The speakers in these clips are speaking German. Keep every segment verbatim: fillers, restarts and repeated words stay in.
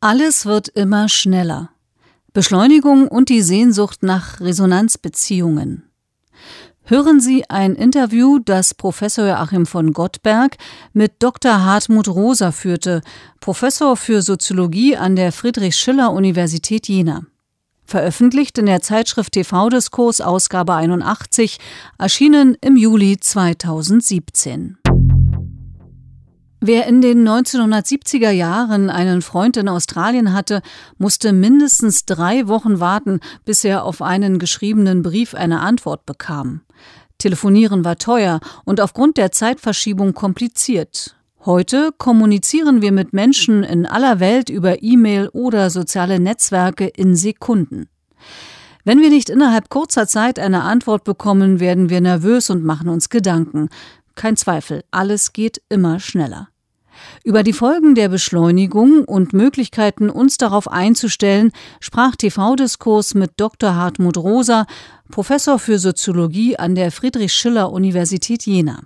Alles wird immer schneller. Beschleunigung und die Sehnsucht nach Resonanzbeziehungen. Hören Sie ein Interview, das Professor Joachim von Gottberg mit Doktor Hartmut Rosa führte, Professor für Soziologie an der Friedrich-Schiller-Universität Jena. Veröffentlicht in der Zeitschrift T V-Diskurs, Ausgabe einundachtzig, erschienen im Juli zweitausendsiebzehn. Wer in den neunzehnhundertsiebziger Jahren einen Freund in Australien hatte, musste mindestens drei Wochen warten, bis er auf einen geschriebenen Brief eine Antwort bekam. Telefonieren war teuer und aufgrund der Zeitverschiebung kompliziert. Heute kommunizieren wir mit Menschen in aller Welt über E-Mail oder soziale Netzwerke in Sekunden. Wenn wir nicht innerhalb kurzer Zeit eine Antwort bekommen, werden wir nervös und machen uns Gedanken. Kein Zweifel, alles geht immer schneller. Über die Folgen der Beschleunigung und Möglichkeiten, uns darauf einzustellen, sprach T V-Diskurs mit Doktor Hartmut Rosa, Professor für Soziologie an der Friedrich-Schiller-Universität Jena.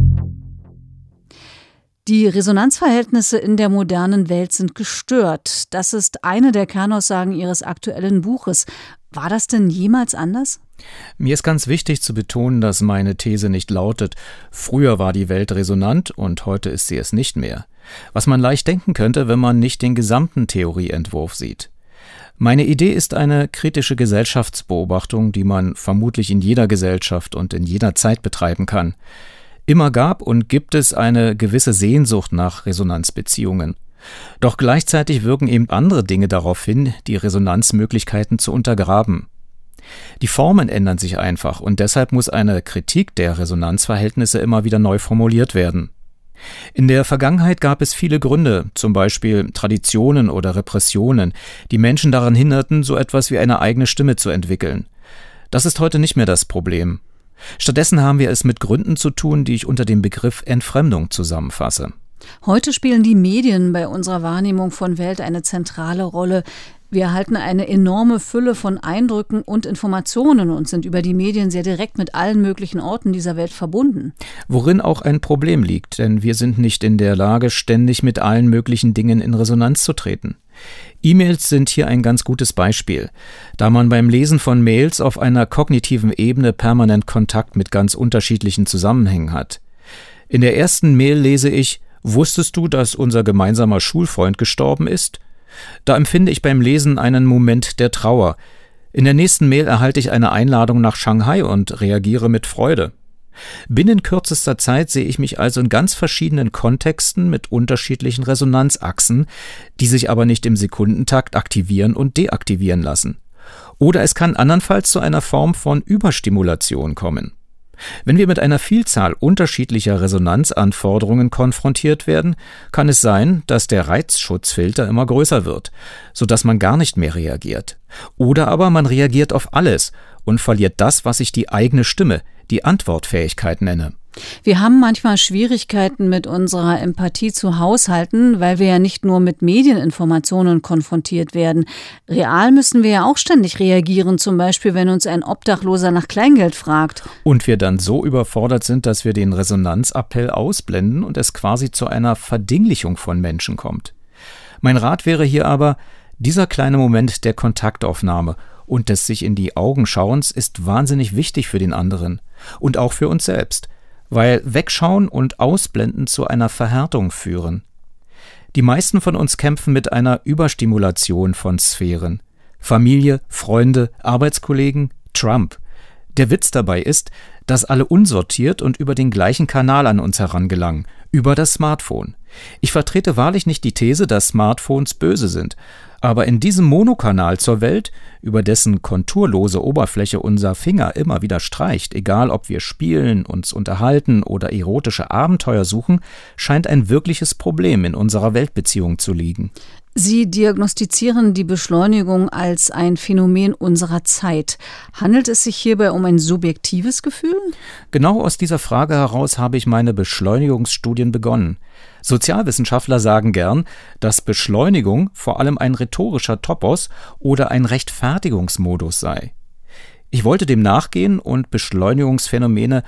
Die Resonanzverhältnisse in der modernen Welt sind gestört. Das ist eine der Kernaussagen Ihres aktuellen Buches. War das denn jemals anders? Mir ist ganz wichtig zu betonen, dass meine These nicht lautet, früher war die Welt resonant und heute ist sie es nicht mehr. Was man leicht denken könnte, wenn man nicht den gesamten Theorieentwurf sieht. Meine Idee ist eine kritische Gesellschaftsbeobachtung, die man vermutlich in jeder Gesellschaft und in jeder Zeit betreiben kann. Immer gab und gibt es eine gewisse Sehnsucht nach Resonanzbeziehungen. Doch gleichzeitig wirken eben andere Dinge darauf hin, die Resonanzmöglichkeiten zu untergraben. Die Formen ändern sich einfach und deshalb muss eine Kritik der Resonanzverhältnisse immer wieder neu formuliert werden. In der Vergangenheit gab es viele Gründe, zum Beispiel Traditionen oder Repressionen, die Menschen daran hinderten, so etwas wie eine eigene Stimme zu entwickeln. Das ist heute nicht mehr das Problem. Stattdessen haben wir es mit Gründen zu tun, die ich unter dem Begriff Entfremdung zusammenfasse. Heute spielen die Medien bei unserer Wahrnehmung von Welt eine zentrale Rolle. Wir erhalten eine enorme Fülle von Eindrücken und Informationen und sind über die Medien sehr direkt mit allen möglichen Orten dieser Welt verbunden. Worin auch ein Problem liegt, denn wir sind nicht in der Lage, ständig mit allen möglichen Dingen in Resonanz zu treten. E-Mails sind hier ein ganz gutes Beispiel, da man beim Lesen von Mails auf einer kognitiven Ebene permanent Kontakt mit ganz unterschiedlichen Zusammenhängen hat. In der ersten Mail lese ich: Wusstest du, dass unser gemeinsamer Schulfreund gestorben ist? Da empfinde ich beim Lesen einen Moment der Trauer. In der nächsten Mail erhalte ich eine Einladung nach Shanghai und reagiere mit Freude. Binnen kürzester Zeit sehe ich mich also in ganz verschiedenen Kontexten mit unterschiedlichen Resonanzachsen, die sich aber nicht im Sekundentakt aktivieren und deaktivieren lassen. Oder es kann andernfalls zu einer Form von Überstimulation kommen. Wenn wir mit einer Vielzahl unterschiedlicher Resonanzanforderungen konfrontiert werden, kann es sein, dass der Reizschutzfilter immer größer wird, sodass man gar nicht mehr reagiert. Oder aber man reagiert auf alles und verliert das, was ich die eigene Stimme, die Antwortfähigkeit nenne. Wir haben manchmal Schwierigkeiten, mit unserer Empathie zu haushalten, weil wir ja nicht nur mit Medieninformationen konfrontiert werden. Real müssen wir ja auch ständig reagieren, zum Beispiel, wenn uns ein Obdachloser nach Kleingeld fragt. Und wir dann so überfordert sind, dass wir den Resonanzappell ausblenden und es quasi zu einer Verdinglichung von Menschen kommt. Mein Rat wäre hier aber, dieser kleine Moment der Kontaktaufnahme und des sich in die Augen schauens ist wahnsinnig wichtig für den anderen und auch für uns selbst, weil Wegschauen und Ausblenden zu einer Verhärtung führen. Die meisten von uns kämpfen mit einer Überstimulation von Sphären. Familie, Freunde, Arbeitskollegen, Trump. Der Witz dabei ist, dass alle unsortiert und über den gleichen Kanal an uns herangelangen, über das Smartphone. Ich vertrete wahrlich nicht die These, dass Smartphones böse sind, aber in diesem Monokanal zur Welt, über dessen konturlose Oberfläche unser Finger immer wieder streicht, egal ob wir spielen, uns unterhalten oder erotische Abenteuer suchen, scheint ein wirkliches Problem in unserer Weltbeziehung zu liegen. Sie diagnostizieren die Beschleunigung als ein Phänomen unserer Zeit. Handelt es sich hierbei um ein subjektives Gefühl? Genau aus dieser Frage heraus habe ich meine Beschleunigungsstudien begonnen. Sozialwissenschaftler sagen gern, dass Beschleunigung vor allem ein rhetorischer Topos oder ein Rechtfertigungsmodus sei. Ich wollte dem nachgehen und Beschleunigungsphänomene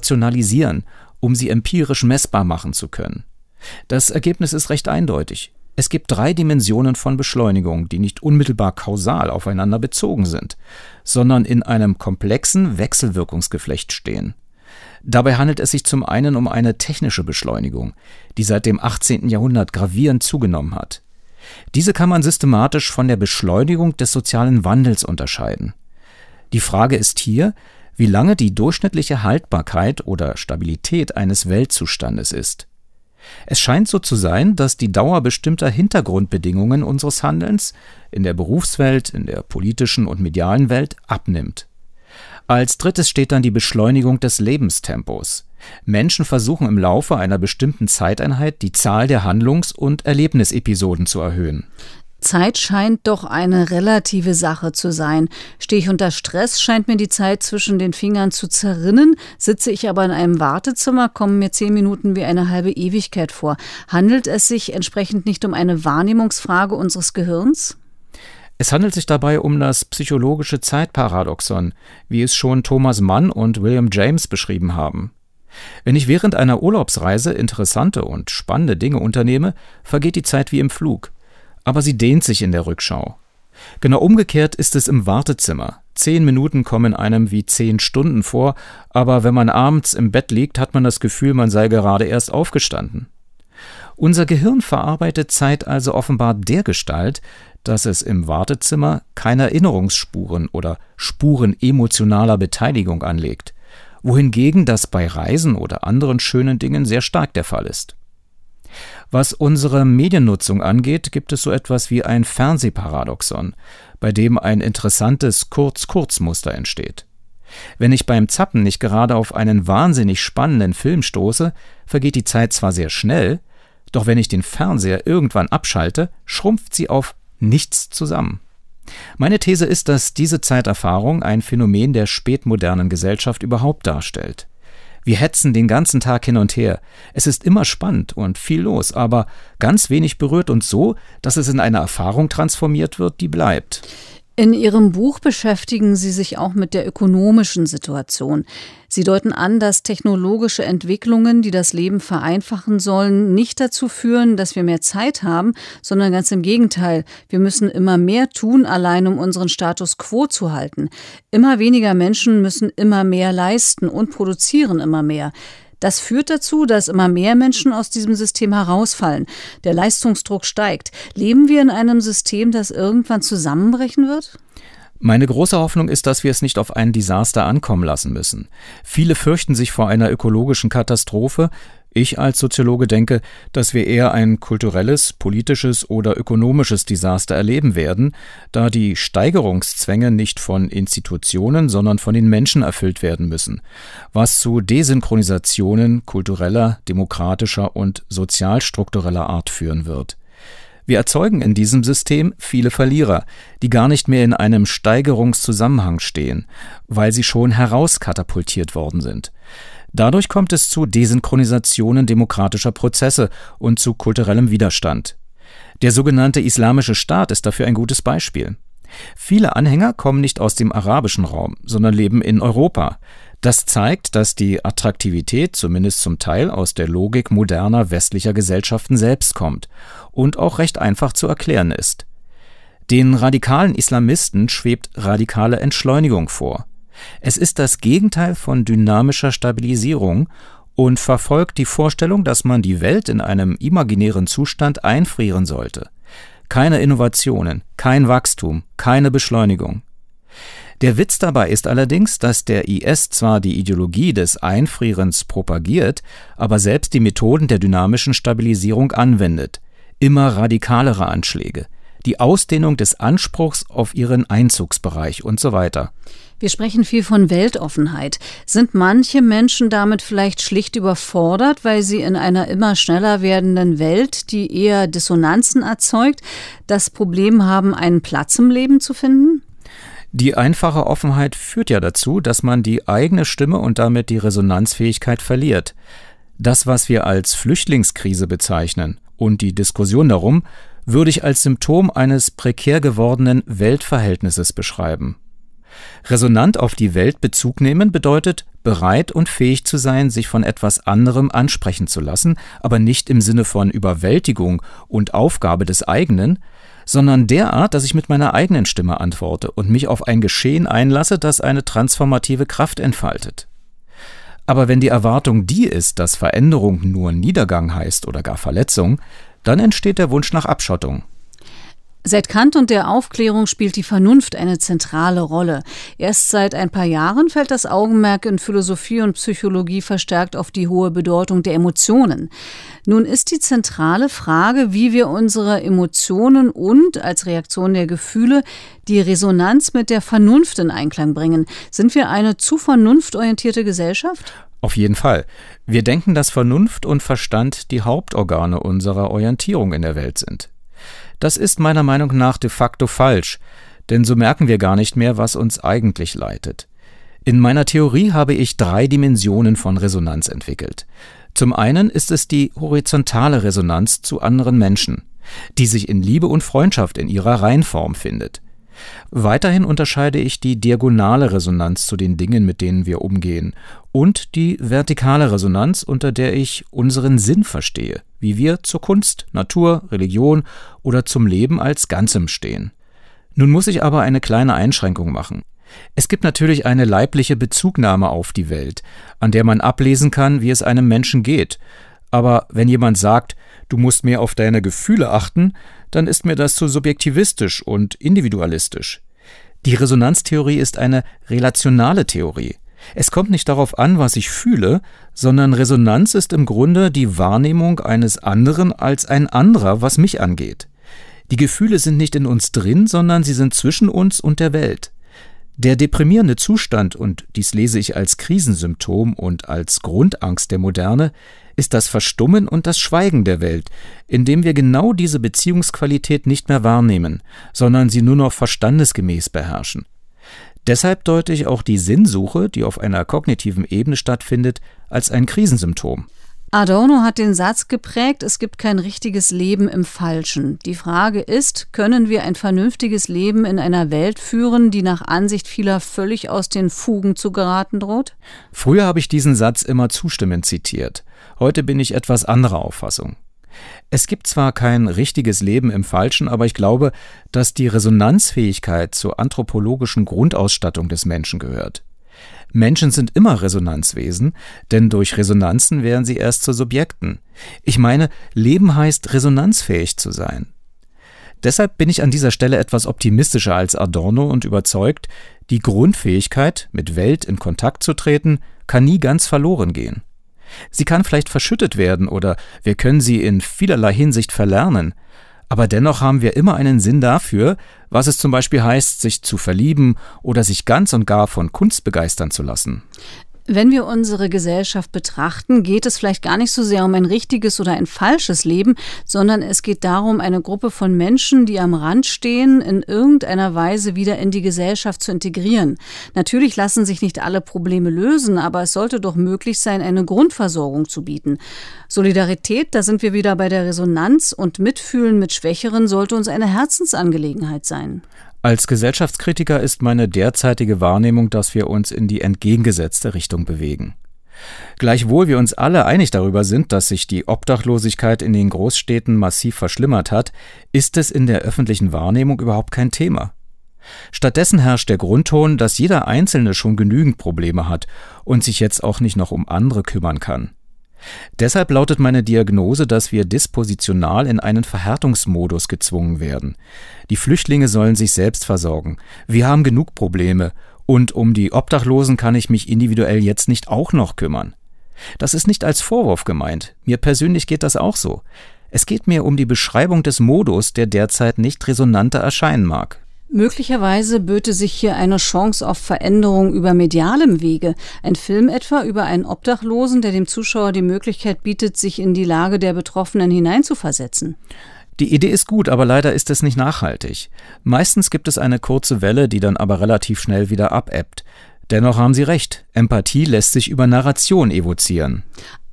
operationalisieren, um sie empirisch messbar machen zu können. Das Ergebnis ist recht eindeutig. Es gibt drei Dimensionen von Beschleunigung, die nicht unmittelbar kausal aufeinander bezogen sind, sondern in einem komplexen Wechselwirkungsgeflecht stehen. Dabei handelt es sich zum einen um eine technische Beschleunigung, die seit dem achtzehnten Jahrhundert gravierend zugenommen hat. Diese kann man systematisch von der Beschleunigung des sozialen Wandels unterscheiden. Die Frage ist hier, wie lange die durchschnittliche Haltbarkeit oder Stabilität eines Weltzustandes ist. Es scheint so zu sein, dass die Dauer bestimmter Hintergrundbedingungen unseres Handelns in der Berufswelt, in der politischen und medialen Welt abnimmt. Als drittes steht dann die Beschleunigung des Lebenstempos. Menschen versuchen im Laufe einer bestimmten Zeiteinheit die Zahl der Handlungs- und Erlebnisepisoden zu erhöhen. Zeit scheint doch eine relative Sache zu sein. Stehe ich unter Stress, scheint mir die Zeit zwischen den Fingern zu zerrinnen. Sitze ich aber in einem Wartezimmer, kommen mir zehn Minuten wie eine halbe Ewigkeit vor. Handelt es sich entsprechend nicht um eine Wahrnehmungsfrage unseres Gehirns? Es handelt sich dabei um das psychologische Zeitparadoxon, wie es schon Thomas Mann und William James beschrieben haben. Wenn ich während einer Urlaubsreise interessante und spannende Dinge unternehme, vergeht die Zeit wie im Flug. Aber sie dehnt sich in der Rückschau. Genau umgekehrt ist es im Wartezimmer. Zehn Minuten kommen einem wie zehn Stunden vor, aber wenn man abends im Bett liegt, hat man das Gefühl, man sei gerade erst aufgestanden. Unser Gehirn verarbeitet Zeit also offenbar dergestalt, dass es im Wartezimmer keine Erinnerungsspuren oder Spuren emotionaler Beteiligung anlegt, wohingegen das bei Reisen oder anderen schönen Dingen sehr stark der Fall ist. Was unsere Mediennutzung angeht, gibt es so etwas wie ein Fernsehparadoxon, bei dem ein interessantes Kurz-Kurz-Muster entsteht. Wenn ich beim Zappen nicht gerade auf einen wahnsinnig spannenden Film stoße, vergeht die Zeit zwar sehr schnell, doch wenn ich den Fernseher irgendwann abschalte, schrumpft sie auf nichts zusammen. Meine These ist, dass diese Zeiterfahrung ein Phänomen der spätmodernen Gesellschaft überhaupt darstellt. Wir hetzen den ganzen Tag hin und her. Es ist immer spannend und viel los, aber ganz wenig berührt uns so, dass es in eine Erfahrung transformiert wird, die bleibt. In Ihrem Buch beschäftigen Sie sich auch mit der ökonomischen Situation. Sie deuten an, dass technologische Entwicklungen, die das Leben vereinfachen sollen, nicht dazu führen, dass wir mehr Zeit haben, sondern ganz im Gegenteil. Wir müssen immer mehr tun, allein um unseren Status quo zu halten. Immer weniger Menschen müssen immer mehr leisten und produzieren immer mehr. Das führt dazu, dass immer mehr Menschen aus diesem System herausfallen. Der Leistungsdruck steigt. Leben wir in einem System, das irgendwann zusammenbrechen wird? Meine große Hoffnung ist, dass wir es nicht auf ein Desaster ankommen lassen müssen. Viele fürchten sich vor einer ökologischen Katastrophe. Ich als Soziologe denke, dass wir eher ein kulturelles, politisches oder ökonomisches Desaster erleben werden, da die Steigerungszwänge nicht von Institutionen, sondern von den Menschen erfüllt werden müssen, was zu Desynchronisationen kultureller, demokratischer und sozialstruktureller Art führen wird. Wir erzeugen in diesem System viele Verlierer, die gar nicht mehr in einem Steigerungszusammenhang stehen, weil sie schon herauskatapultiert worden sind. Dadurch kommt es zu Desynchronisationen demokratischer Prozesse und zu kulturellem Widerstand. Der sogenannte Islamische Staat ist dafür ein gutes Beispiel. Viele Anhänger kommen nicht aus dem arabischen Raum, sondern leben in Europa. Das zeigt, dass die Attraktivität zumindest zum Teil aus der Logik moderner westlicher Gesellschaften selbst kommt und auch recht einfach zu erklären ist. Den radikalen Islamisten schwebt radikale Entschleunigung vor. Es ist das Gegenteil von dynamischer Stabilisierung und verfolgt die Vorstellung, dass man die Welt in einem imaginären Zustand einfrieren sollte. Keine Innovationen, kein Wachstum, keine Beschleunigung. Der Witz dabei ist allerdings, dass der I S zwar die Ideologie des Einfrierens propagiert, aber selbst die Methoden der dynamischen Stabilisierung anwendet. Immer radikalere Anschläge, die Ausdehnung des Anspruchs auf ihren Einzugsbereich und so weiter. Wir sprechen viel von Weltoffenheit. Sind manche Menschen damit vielleicht schlicht überfordert, weil sie in einer immer schneller werdenden Welt, die eher Dissonanzen erzeugt, das Problem haben, einen Platz im Leben zu finden? Die einfache Offenheit führt ja dazu, dass man die eigene Stimme und damit die Resonanzfähigkeit verliert. Das, was wir als Flüchtlingskrise bezeichnen und die Diskussion darum, würde ich als Symptom eines prekär gewordenen Weltverhältnisses beschreiben. Resonant auf die Welt Bezug nehmen bedeutet, bereit und fähig zu sein, sich von etwas anderem ansprechen zu lassen, aber nicht im Sinne von Überwältigung und Aufgabe des eigenen, sondern derart, dass ich mit meiner eigenen Stimme antworte und mich auf ein Geschehen einlasse, das eine transformative Kraft entfaltet. Aber wenn die Erwartung die ist, dass Veränderung nur Niedergang heißt oder gar Verletzung, dann entsteht der Wunsch nach Abschottung. Seit Kant und der Aufklärung spielt die Vernunft eine zentrale Rolle. Erst seit ein paar Jahren fällt das Augenmerk in Philosophie und Psychologie verstärkt auf die hohe Bedeutung der Emotionen. Nun ist die zentrale Frage, wie wir unsere Emotionen und als Reaktion der Gefühle die Resonanz mit der Vernunft in Einklang bringen. Sind wir eine zu vernunftorientierte Gesellschaft? Auf jeden Fall. Wir denken, dass Vernunft und Verstand die Hauptorgane unserer Orientierung in der Welt sind. Das ist meiner Meinung nach de facto falsch, denn so merken wir gar nicht mehr, was uns eigentlich leitet. In meiner Theorie habe ich drei Dimensionen von Resonanz entwickelt. Zum einen ist es die horizontale Resonanz zu anderen Menschen, die sich in Liebe und Freundschaft in ihrer Reinform findet. Weiterhin unterscheide ich die diagonale Resonanz zu den Dingen, mit denen wir umgehen, und die vertikale Resonanz, unter der ich unseren Sinn verstehe, wie wir zur Kunst, Natur, Religion oder zum Leben als Ganzem stehen. Nun muss ich aber eine kleine Einschränkung machen. Es gibt natürlich eine leibliche Bezugnahme auf die Welt, an der man ablesen kann, wie es einem Menschen geht. Aber wenn jemand sagt, du musst mehr auf deine Gefühle achten, dann ist mir das zu subjektivistisch und individualistisch. Die Resonanztheorie ist eine relationale Theorie. Es kommt nicht darauf an, was ich fühle, sondern Resonanz ist im Grunde die Wahrnehmung eines anderen als ein anderer, was mich angeht. Die Gefühle sind nicht in uns drin, sondern sie sind zwischen uns und der Welt. Der deprimierende Zustand, und dies lese ich als Krisensymptom und als Grundangst der Moderne, ist das Verstummen und das Schweigen der Welt, indem wir genau diese Beziehungsqualität nicht mehr wahrnehmen, sondern sie nur noch verstandesgemäß beherrschen. Deshalb deute ich auch die Sinnsuche, die auf einer kognitiven Ebene stattfindet, als ein Krisensymptom. Adorno hat den Satz geprägt, es gibt kein richtiges Leben im Falschen. Die Frage ist, können wir ein vernünftiges Leben in einer Welt führen, die nach Ansicht vieler völlig aus den Fugen zu geraten droht? Früher habe ich diesen Satz immer zustimmend zitiert. Heute bin ich etwas anderer Auffassung. Es gibt zwar kein richtiges Leben im Falschen, aber ich glaube, dass die Resonanzfähigkeit zur anthropologischen Grundausstattung des Menschen gehört. Menschen sind immer Resonanzwesen, denn durch Resonanzen werden sie erst zu Subjekten. Ich meine, Leben heißt, resonanzfähig zu sein. Deshalb bin ich an dieser Stelle etwas optimistischer als Adorno und überzeugt, die Grundfähigkeit, mit Welt in Kontakt zu treten, kann nie ganz verloren gehen. Sie kann vielleicht verschüttet werden oder wir können sie in vielerlei Hinsicht verlernen. Aber dennoch haben wir immer einen Sinn dafür, was es zum Beispiel heißt, sich zu verlieben oder sich ganz und gar von Kunst begeistern zu lassen. Wenn wir unsere Gesellschaft betrachten, geht es vielleicht gar nicht so sehr um ein richtiges oder ein falsches Leben, sondern es geht darum, eine Gruppe von Menschen, die am Rand stehen, in irgendeiner Weise wieder in die Gesellschaft zu integrieren. Natürlich lassen sich nicht alle Probleme lösen, aber es sollte doch möglich sein, eine Grundversorgung zu bieten. Solidarität, da sind wir wieder bei der Resonanz, und Mitfühlen mit Schwächeren sollte uns eine Herzensangelegenheit sein. Als Gesellschaftskritiker ist meine derzeitige Wahrnehmung, dass wir uns in die entgegengesetzte Richtung bewegen. Gleichwohl wir uns alle einig darüber sind, dass sich die Obdachlosigkeit in den Großstädten massiv verschlimmert hat, ist es in der öffentlichen Wahrnehmung überhaupt kein Thema. Stattdessen herrscht der Grundton, dass jeder Einzelne schon genügend Probleme hat und sich jetzt auch nicht noch um andere kümmern kann. Deshalb lautet meine Diagnose, dass wir dispositional in einen Verhärtungsmodus gezwungen werden. Die Flüchtlinge sollen sich selbst versorgen. Wir haben genug Probleme und um die Obdachlosen kann ich mich individuell jetzt nicht auch noch kümmern. Das ist nicht als Vorwurf gemeint. Mir persönlich geht das auch so. Es geht mir um die Beschreibung des Modus, der derzeit nicht resonanter erscheinen mag. Möglicherweise böte sich hier eine Chance auf Veränderung über medialem Wege. Ein Film etwa über einen Obdachlosen, der dem Zuschauer die Möglichkeit bietet, sich in die Lage der Betroffenen hineinzuversetzen. Die Idee ist gut, aber leider ist es nicht nachhaltig. Meistens gibt es eine kurze Welle, die dann aber relativ schnell wieder abebbt. Dennoch haben Sie recht, Empathie lässt sich über Narration evozieren.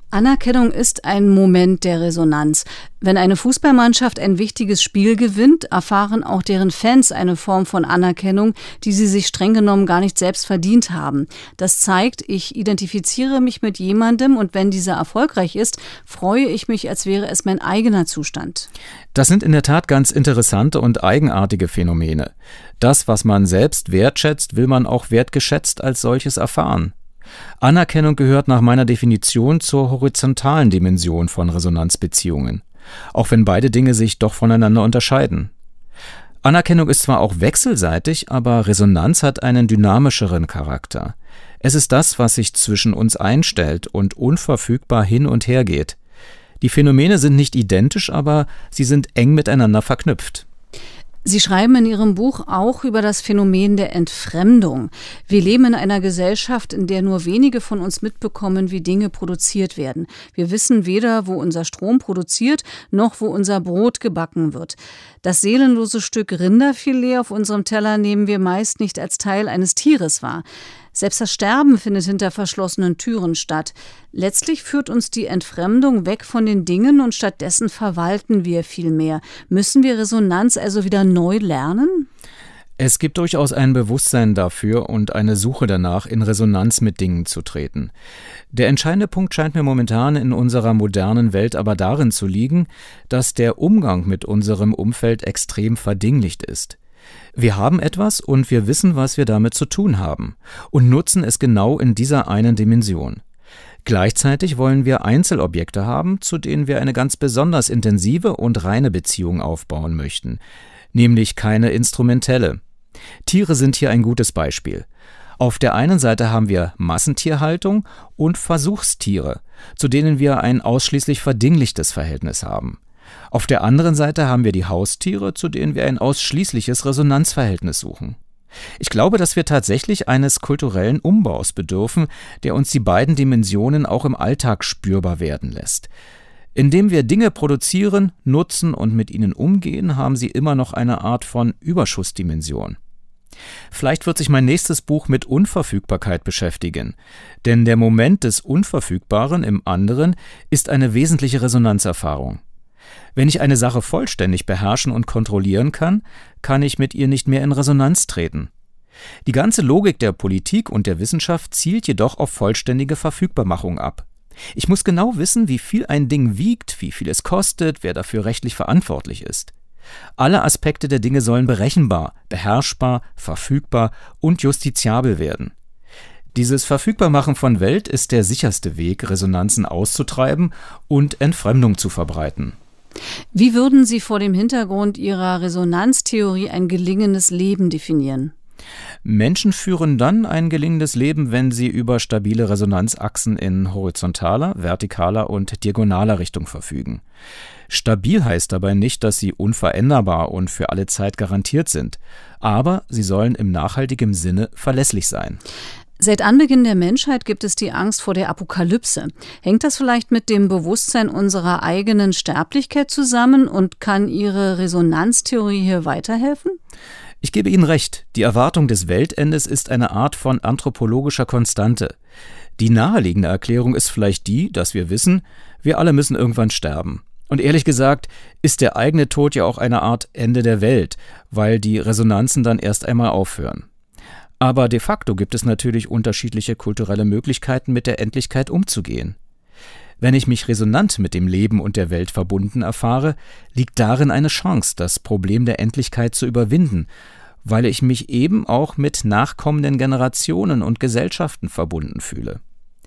Anerkennung ist ein Moment der Resonanz. Wenn eine Fußballmannschaft ein wichtiges Spiel gewinnt, erfahren auch deren Fans eine Form von Anerkennung, die sie sich streng genommen gar nicht selbst verdient haben. Das zeigt, ich identifiziere mich mit jemandem und wenn dieser erfolgreich ist, freue ich mich, als wäre es mein eigener Zustand. Das sind in der Tat ganz interessante und eigenartige Phänomene. Das, was man selbst wertschätzt, will man auch wertgeschätzt als solches erfahren. Anerkennung gehört nach meiner Definition zur horizontalen Dimension von Resonanzbeziehungen, auch wenn beide Dinge sich doch voneinander unterscheiden. Anerkennung ist zwar auch wechselseitig, aber Resonanz hat einen dynamischeren Charakter. Es ist das, was sich zwischen uns einstellt und unverfügbar hin und her geht. Die Phänomene sind nicht identisch, aber sie sind eng miteinander verknüpft. Sie schreiben in Ihrem Buch auch über das Phänomen der Entfremdung. Wir leben in einer Gesellschaft, in der nur wenige von uns mitbekommen, wie Dinge produziert werden. Wir wissen weder, wo unser Strom produziert, noch wo unser Brot gebacken wird. Das seelenlose Stück Rinderfilet auf unserem Teller nehmen wir meist nicht als Teil eines Tieres wahr. Selbst das Sterben findet hinter verschlossenen Türen statt. Letztlich führt uns die Entfremdung weg von den Dingen und stattdessen verwalten wir viel mehr. Müssen wir Resonanz also wieder neu lernen? Es gibt durchaus ein Bewusstsein dafür und eine Suche danach, in Resonanz mit Dingen zu treten. Der entscheidende Punkt scheint mir momentan in unserer modernen Welt aber darin zu liegen, dass der Umgang mit unserem Umfeld extrem verdinglicht ist. Wir haben etwas und wir wissen, was wir damit zu tun haben und nutzen es genau in dieser einen Dimension. Gleichzeitig wollen wir Einzelobjekte haben, zu denen wir eine ganz besonders intensive und reine Beziehung aufbauen möchten, nämlich keine instrumentelle. Tiere sind hier ein gutes Beispiel. Auf der einen Seite haben wir Massentierhaltung und Versuchstiere, zu denen wir ein ausschließlich verdinglichtes Verhältnis haben. Auf der anderen Seite haben wir die Haustiere, zu denen wir ein ausschließliches Resonanzverhältnis suchen. Ich glaube, dass wir tatsächlich eines kulturellen Umbaus bedürfen, der uns die beiden Dimensionen auch im Alltag spürbar werden lässt. Indem wir Dinge produzieren, nutzen und mit ihnen umgehen, haben sie immer noch eine Art von Überschussdimension. Vielleicht wird sich mein nächstes Buch mit Unverfügbarkeit beschäftigen, denn der Moment des Unverfügbaren im anderen ist eine wesentliche Resonanzerfahrung. Wenn ich eine Sache vollständig beherrschen und kontrollieren kann, kann ich mit ihr nicht mehr in Resonanz treten. Die ganze Logik der Politik und der Wissenschaft zielt jedoch auf vollständige Verfügbarmachung ab. Ich muss genau wissen, wie viel ein Ding wiegt, wie viel es kostet, wer dafür rechtlich verantwortlich ist. Alle Aspekte der Dinge sollen berechenbar, beherrschbar, verfügbar und justiziabel werden. Dieses Verfügbarmachen von Welt ist der sicherste Weg, Resonanzen auszutreiben und Entfremdung zu verbreiten. Wie würden Sie vor dem Hintergrund Ihrer Resonanztheorie ein gelingendes Leben definieren? Menschen führen dann ein gelingendes Leben, wenn sie über stabile Resonanzachsen in horizontaler, vertikaler und diagonaler Richtung verfügen. Stabil heißt dabei nicht, dass sie unveränderbar und für alle Zeit garantiert sind, aber sie sollen im nachhaltigen Sinne verlässlich sein. Seit Anbeginn der Menschheit gibt es die Angst vor der Apokalypse. Hängt das vielleicht mit dem Bewusstsein unserer eigenen Sterblichkeit zusammen und kann Ihre Resonanztheorie hier weiterhelfen? Ich gebe Ihnen recht, die Erwartung des Weltendes ist eine Art von anthropologischer Konstante. Die naheliegende Erklärung ist vielleicht die, dass wir wissen, wir alle müssen irgendwann sterben. Und ehrlich gesagt ist der eigene Tod ja auch eine Art Ende der Welt, weil die Resonanzen dann erst einmal aufhören. Aber de facto gibt es natürlich unterschiedliche kulturelle Möglichkeiten, mit der Endlichkeit umzugehen. Wenn ich mich resonant mit dem Leben und der Welt verbunden erfahre, liegt darin eine Chance, das Problem der Endlichkeit zu überwinden, weil ich mich eben auch mit nachkommenden Generationen und Gesellschaften verbunden fühle.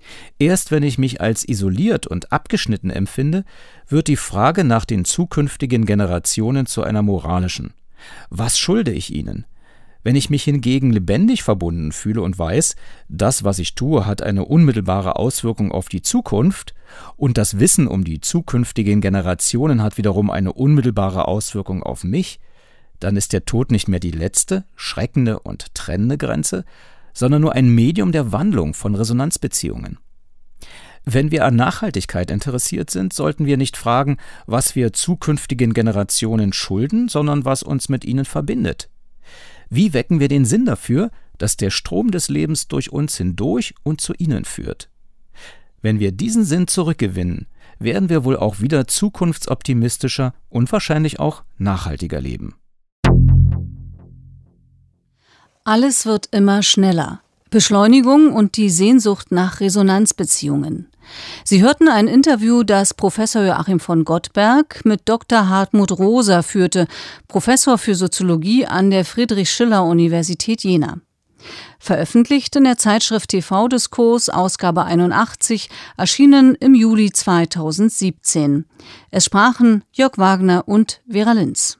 Erst wenn ich mich als isoliert und abgeschnitten empfinde, wird die Frage nach den zukünftigen Generationen zu einer moralischen. Was schulde ich ihnen? Wenn ich mich hingegen lebendig verbunden fühle und weiß, das, was ich tue, hat eine unmittelbare Auswirkung auf die Zukunft und das Wissen um die zukünftigen Generationen hat wiederum eine unmittelbare Auswirkung auf mich, dann ist der Tod nicht mehr die letzte, schreckende und trennende Grenze, sondern nur ein Medium der Wandlung von Resonanzbeziehungen. Wenn wir an Nachhaltigkeit interessiert sind, sollten wir nicht fragen, was wir zukünftigen Generationen schulden, sondern was uns mit ihnen verbindet. Wie wecken wir den Sinn dafür, dass der Strom des Lebens durch uns hindurch und zu ihnen führt? Wenn wir diesen Sinn zurückgewinnen, werden wir wohl auch wieder zukunftsoptimistischer und wahrscheinlich auch nachhaltiger leben. Alles wird immer schneller. Beschleunigung und die Sehnsucht nach Resonanzbeziehungen. Sie hörten ein Interview, das Professor Joachim von Gottberg mit Doktor Hartmut Rosa führte, Professor für Soziologie an der Friedrich-Schiller-Universität Jena. Veröffentlicht in der Zeitschrift T V-Diskurs, Ausgabe einundachtzig, erschienen im Juli zweitausendsiebzehn. Es sprachen Jörg Wagner und Vera Linz.